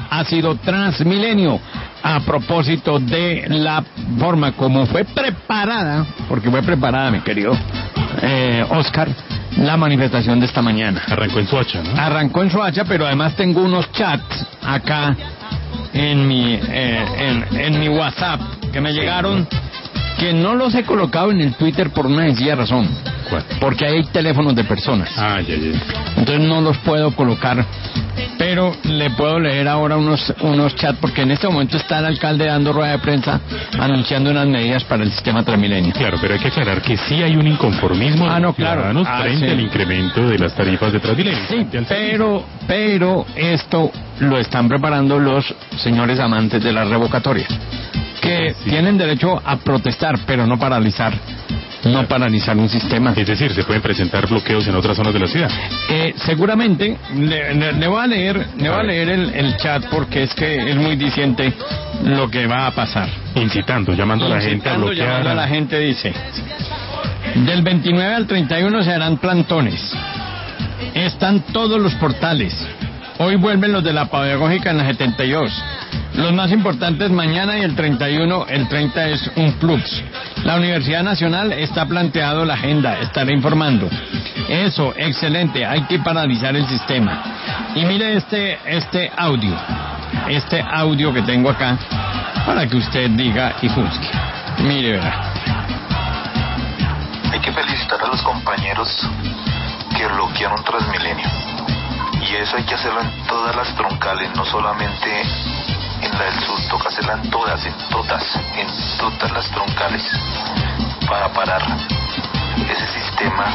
ha sido Transmilenio, a propósito de la forma como fue preparada, porque fue preparada, mi querido Oscar, la manifestación de esta mañana. Arrancó en Soacha, ¿no? Arrancó en Soacha, pero además tengo unos chats acá en mi WhatsApp que me llegaron, que no los he colocado en el Twitter por una sencilla razón. ¿Cuál? Porque hay teléfonos de personas. Ah, ya. Entonces no los puedo colocar, pero le puedo leer ahora unos chats, porque en este momento está el alcalde dando rueda de prensa anunciando unas medidas para el sistema Transmilenio. Claro, pero hay que aclarar que sí hay un inconformismo de los ciudadanos frente al incremento de las tarifas de Transmilenio. Sí, pero esto lo están preparando los señores amantes de la revocatoria, que tienen derecho a protestar, pero no paralizar un sistema. Es decir, se pueden presentar bloqueos en otras zonas de la ciudad. Seguramente le voy a leer el chat, porque es que es muy diciente lo que va a pasar. Llamando a la gente a bloquear. Llamando a la gente, dice: del 29 al 31 se harán plantones. Están todos los portales. Hoy vuelven los de la pedagógica en la 72. Los más importantes mañana y el 31, el 30 es un plus. La Universidad Nacional está planteado la agenda, estaré informando. Eso, excelente, hay que paralizar el sistema. Y mire este audio que tengo acá, para que usted diga y juzgue. Mire, verá. Hay que felicitar a los compañeros que bloquearon Transmilenio. Y eso hay que hacerlo en todas las troncales, no solamente en la del sur, toca hacerla en todas las troncales, para parar ese sistema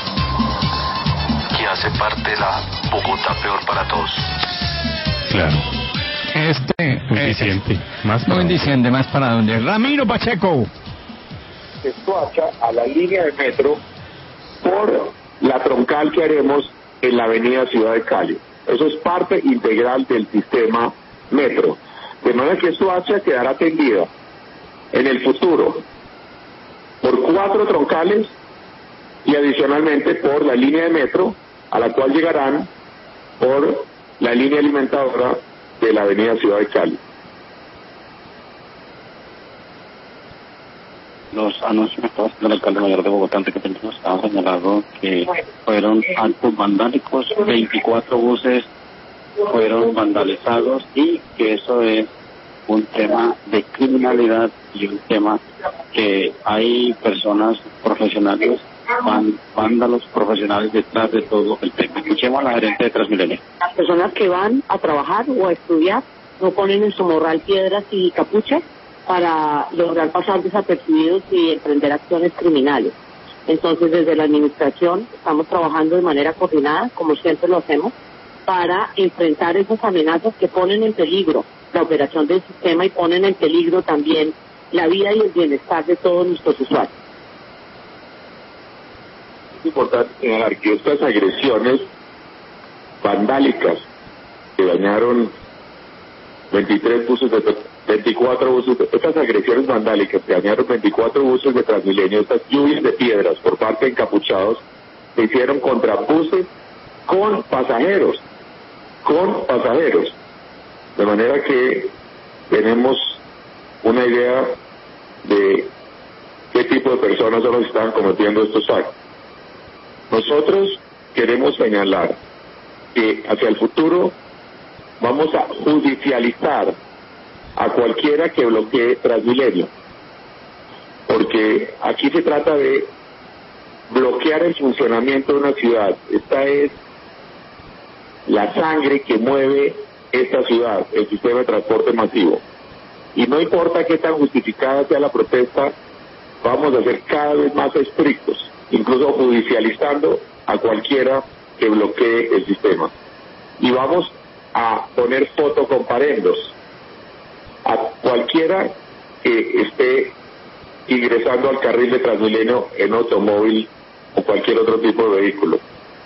que hace parte de la Bogotá peor para todos. Claro. Muy diciente, más para dónde. Ramiro Pacheco. De Soacha a la línea de metro por la troncal que haremos en la avenida Ciudad de Cali. Eso es parte integral del sistema metro. De manera que Soacha quedará atendida en el futuro por 4 troncales y adicionalmente por la línea de metro, a la cual llegarán por la línea alimentadora de la avenida Ciudad de Cali. Los anuncios del alcalde mayor de Bogotá anteriormente estaban señalando que fueron actos vandálicos, 24 buses fueron vandalizados, y que eso es un tema de criminalidad y un tema que hay personas profesionales, vándalos profesionales detrás de todo el tema. Escuchemos a la gerente de Transmilenio. Las personas que van a trabajar o a estudiar no ponen en su morral piedras y capuchas para lograr pasar desapercibidos y emprender acciones criminales. Entonces, desde la administración estamos trabajando de manera coordinada, como siempre lo hacemos, para enfrentar esas amenazas que ponen en peligro la operación del sistema y ponen en peligro también la vida y el bienestar de todos nuestros usuarios. Es importante señalar que estas agresiones vandálicas que dañaron 24 buses, estas agresiones vandálicas que dañaron 24 buses de Transmilenio, estas lluvias de piedras por parte de encapuchados, se hicieron contra buses con pasajeros. De manera que tenemos una idea de qué tipo de personas son las que están cometiendo estos actos. Nosotros queremos señalar que hacia el futuro vamos a judicializar a cualquiera que bloquee Transmilenio, porque aquí se trata de bloquear el funcionamiento de una ciudad. Esta es la sangre que mueve esta ciudad, el sistema de transporte masivo. Y no importa qué tan justificada sea la protesta, vamos a ser cada vez más estrictos, incluso judicializando a cualquiera que bloquee el sistema. Y vamos a poner fotocomparendos a cualquiera que esté ingresando al carril de Transmilenio en automóvil o cualquier otro tipo de vehículo.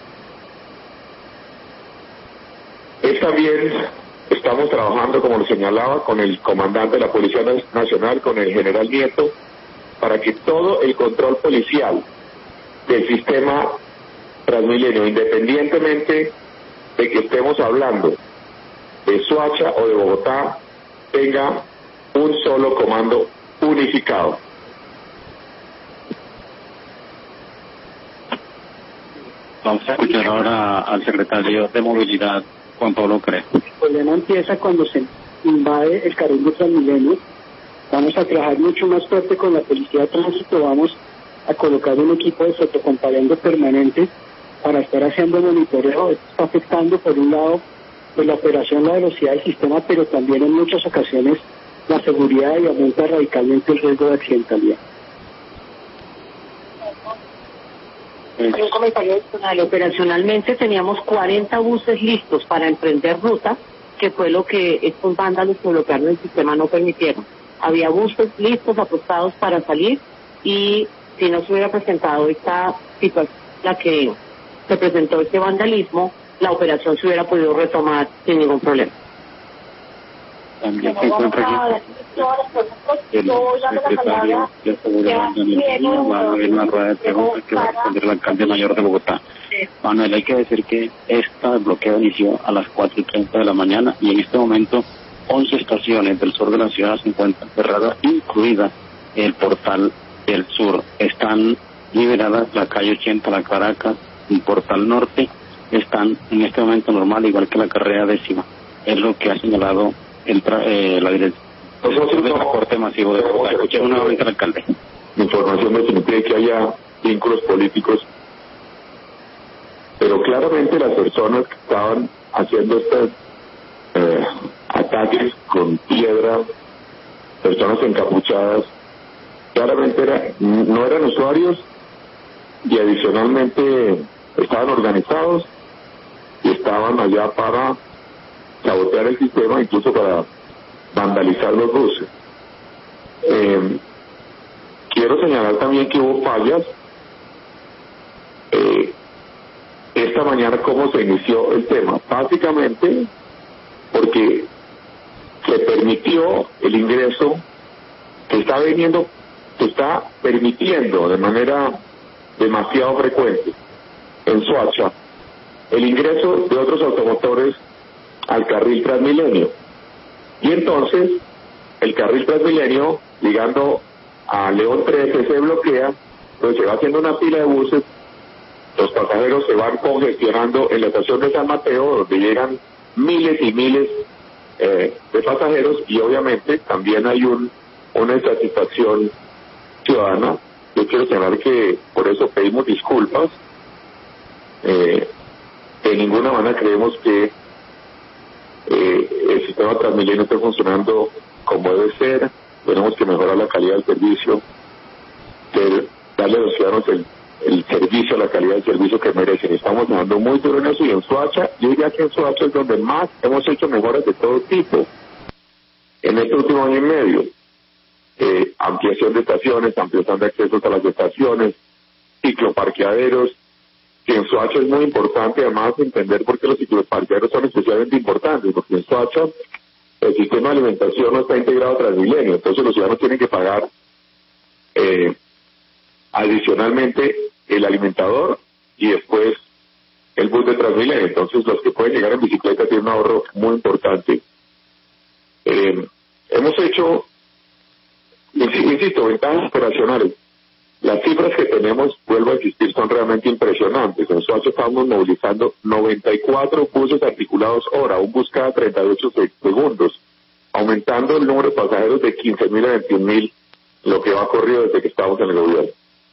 También estamos trabajando, como lo señalaba, con el comandante de la Policía Nacional, con el general Nieto, para que todo el control policial del sistema Transmilenio, independientemente de que estemos hablando de Soacha o de Bogotá tenga un solo comando unificado. Vamos a escuchar ahora al secretario de Movilidad, Juan Pablo Crespo. El problema empieza cuando se invade el carril de Transmilenio. Vamos a trabajar mucho más fuerte con la Policía de Tránsito, vamos a colocar un equipo de fotocomparación permanente para estar haciendo monitoreo. Esto está afectando, por un lado, pues la operación, la velocidad del sistema, pero también en muchas ocasiones la seguridad, y aumenta radicalmente el riesgo de accidentalidad. Un comentario adicional. Operacionalmente teníamos 40 buses listos para emprender ruta, que fue lo que estos vándalos que bloquearon el sistema no permitieron. Había buses listos, apostados para salir, y si no se hubiera presentado esta situación, la que se presentó este vandalismo, la operación se hubiera podido retomar sin ningún problema. También se encuentra aquí el secretario de Seguridad, va a haber una rueda de preguntas que va a responder el alcalde mayor de Bogotá. Manuel, hay que decir que este bloqueo inició a las 4:30 de la mañana y en este momento 11 estaciones del sur de la ciudad se encuentran cerradas, incluida el Portal del Sur. Están liberadas la calle 80, la Caracas, el Portal Norte, están en este momento normal, igual que la carrera 10ª. Es lo que ha señalado la dirección de transporte masivo de Bogotá. Escuchemos nuevamente al alcalde. La información nos impide que haya vínculos políticos, pero claramente las personas que estaban haciendo estos ataques con piedra, personas encapuchadas, claramente no eran usuarios, y adicionalmente estaban organizados y estaban allá para sabotear el sistema, incluso para vandalizar los buses. Quiero señalar también que hubo fallas. Esta mañana, ¿cómo se inició el tema? Básicamente porque se permitió el ingreso que está permitiendo de manera demasiado frecuente en Soacha el ingreso de otros automotores al carril Transmilenio. Y entonces el carril Transmilenio, llegando a León 13, se bloquea, entonces se va haciendo una fila de buses, los pasajeros se van congestionando en la estación de San Mateo, donde llegan miles y miles de pasajeros, y obviamente también hay una insatisfacción ciudadana. Yo quiero señalar que por eso pedimos disculpas. De ninguna manera creemos que el sistema Transmilenio está funcionando como debe ser. Tenemos que mejorar la calidad del servicio, darle a los ciudadanos el servicio, la calidad del servicio que merecen. Estamos trabajando muy duro en eso, y en Soacha, yo diría que en Soacha es donde más hemos hecho mejoras de todo tipo en este último año y medio. Ampliación de estaciones, ampliación de accesos a las estaciones, cicloparqueaderos, que en Soacha es muy importante además entender por qué los cicloparqueaderos son especialmente importantes, porque en Soacha el sistema de alimentación no está integrado a Transmilenio, entonces los ciudadanos tienen que pagar adicionalmente el alimentador y después el bus de Transmilenio. Entonces los que pueden llegar en bicicleta tienen un ahorro muy importante. Hemos hecho, insisto, ventajas operacionales. Las cifras que tenemos, vuelvo a insistir, son realmente impresionantes. En Soacha estamos movilizando 94 buses articulados hora, un bus cada 38 segundos, aumentando el número de pasajeros de 15.000 a 21.000, lo que va corrido desde que estamos en el gobierno.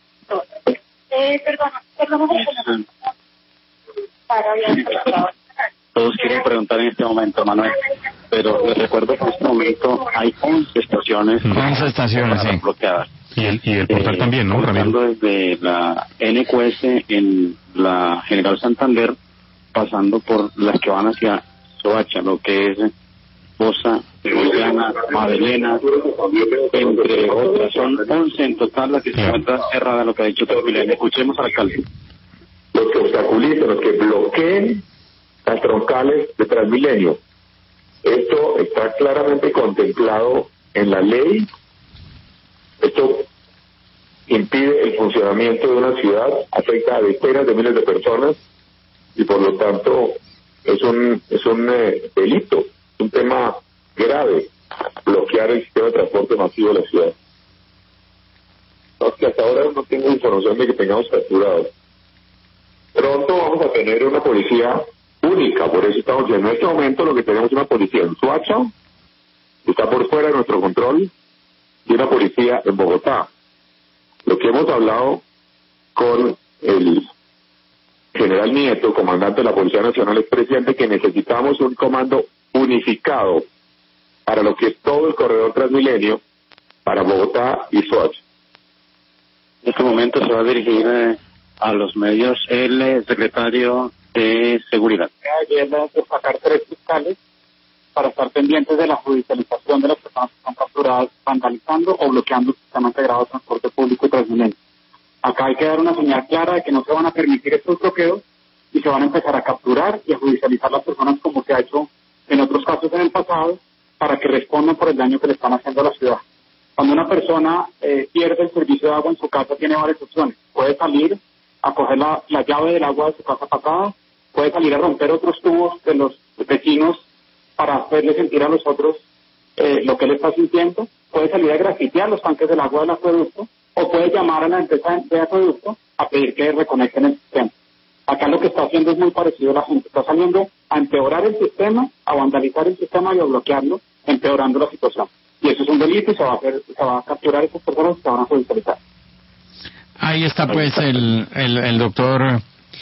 Todos quieren preguntar en este momento, Manuel, pero les recuerdo que en este momento hay 11 estaciones, sí, bloqueadas. Y el portal también, ¿no, Ramiro? Desde la NQS en la General Santander, pasando por las que van hacia Soacha, lo que es Bosa, Guyana, Magdalena, entre otras. Son 11 en total las que se encuentran cerradas, lo que ha dicho Transmilenio. Escuchemos al alcalde. Los que obstaculicen, los que bloqueen las troncales de Transmilenio. Esto está claramente contemplado en la ley. Esto impide el funcionamiento de una ciudad, afecta a decenas de miles de personas y por lo tanto es un delito. un tema grave bloquear el sistema de transporte masivo de la ciudad. No, que hasta ahora no tengo información de que tengamos capturados. Pronto vamos a tener una policía única, por eso estamos en este momento lo que tenemos es una policía en Soacha, que está por fuera de nuestro control, y una policía en Bogotá. Lo que hemos hablado con el general Nieto, comandante de la Policía Nacional, es precisamente que necesitamos un comando unificado para lo que es todo el corredor Transmilenio, para Bogotá y Soacha. En este momento se va a dirigir a los medios el secretario de Seguridad. Ayer vamos a destacar 3 fiscales para estar pendientes de la judicialización de las personas que están capturadas vandalizando o bloqueando el sistema integrado de transporte público y Transmilenio. Acá hay que dar una señal clara de que no se van a permitir estos bloqueos y se van a empezar a capturar y a judicializar las personas como se ha hecho en otros casos en el pasado para que respondan por el daño que le están haciendo a la ciudad. Cuando una persona pierde el servicio de agua en su casa, tiene varias opciones. Puede salir a coger la llave del agua de su casa pasada, puede salir a romper otros tubos de los vecinos para hacerle sentir a los otros lo que él está sintiendo, puede salir a grafitear los tanques del agua del acueducto, o puede llamar a la empresa de acueducto a pedir que reconecten el sistema. Acá lo que está haciendo es muy parecido a la gente. Está saliendo a empeorar el sistema, a vandalizar el sistema y a bloquearlo, empeorando la situación. Y eso es un delito y se va a capturar a esas personas y se van a judicializar. Ahí está pues el doctor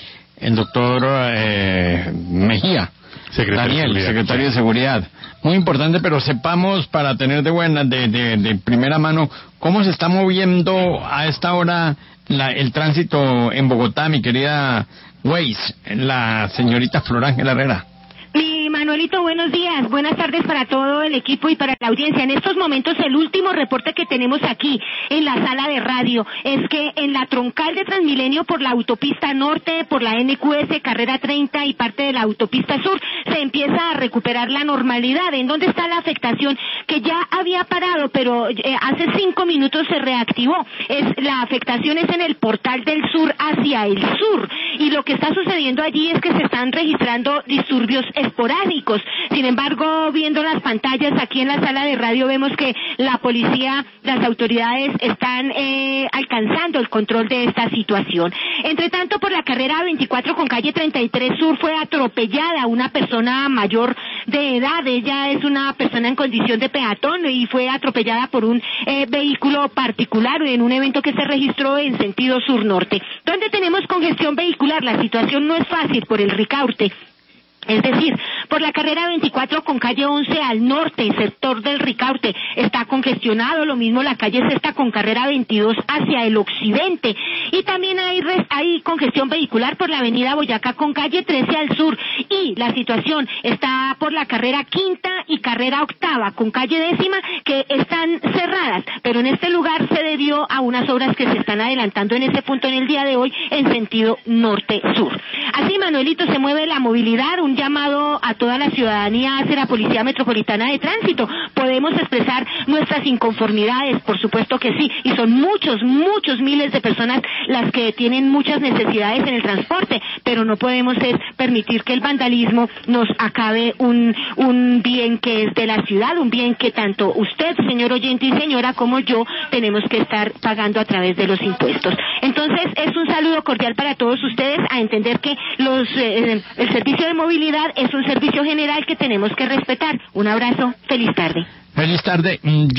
Mejía, secretario de Seguridad. Muy importante, pero sepamos para tener de primera mano cómo se está moviendo a esta hora el tránsito en Bogotá, mi querida Waze, la señorita Flor Ángela Herrera. Mi Manuelito, buenos días, buenas tardes para todo el equipo y para la audiencia. En estos momentos el último reporte que tenemos aquí en la sala de radio es que en la troncal de Transmilenio por la autopista norte, por la NQS, carrera 30 y parte de la autopista sur, se empieza a recuperar la normalidad. ¿En dónde está la afectación? Que ya había parado, pero hace 5 minutos se reactivó. La afectación es en el Portal del Sur hacia el sur. Y lo que está sucediendo allí es que se están registrando disturbios esporádicos. Sin embargo, viendo las pantallas aquí en la sala de radio, vemos que la policía, las autoridades están alcanzando el control de esta situación. Entre tanto, por la carrera 24 con calle 33 Sur fue atropellada una persona mayor de edad. Ella es una persona en condición de peatón y fue atropellada por un vehículo particular en un evento que se registró en sentido sur-norte. ¿Dónde tenemos congestión vehicular? La situación no es fácil por el Ricaurte. Es decir, por la carrera 24 con calle 11 al norte, sector del Ricaurte, está congestionado, lo mismo la calle Sexta con carrera 22 hacia el occidente. Y también hay congestión vehicular por la avenida Boyacá con calle 13 al sur. Y la situación está por la carrera quinta y carrera octava con calle décima, que están cerradas. Pero en este lugar se debió a unas obras que se están adelantando en ese punto en el día de hoy en sentido norte-sur. Así, Manuelito, se mueve la movilidad. Un llamado a toda la ciudadanía hace la Policía Metropolitana de Tránsito. Podemos expresar nuestras inconformidades, por supuesto que sí, y son muchos miles de personas las que tienen muchas necesidades en el transporte, pero no podemos permitir que el vandalismo nos acabe un bien que es de la ciudad, un bien que tanto usted, señor oyente y señora, como yo tenemos que estar pagando a través de los impuestos. Entonces, es un saludo cordial para todos ustedes, a entender que el servicio de movilidad es un servicio general que tenemos que respetar. Un abrazo, feliz tarde. Feliz tarde.